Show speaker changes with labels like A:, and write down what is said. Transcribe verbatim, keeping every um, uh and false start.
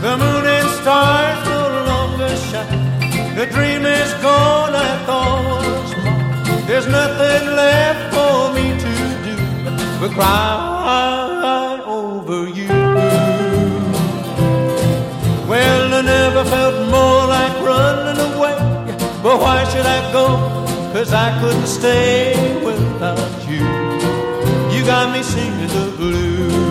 A: The moon and stars no longer shine. The dream is gone, I thought was mine. There's nothing left for me to do but cry over you. Well, I never felt more like running away. But why should I go? 'Cause I couldn't stay without you. You got me singing the blues.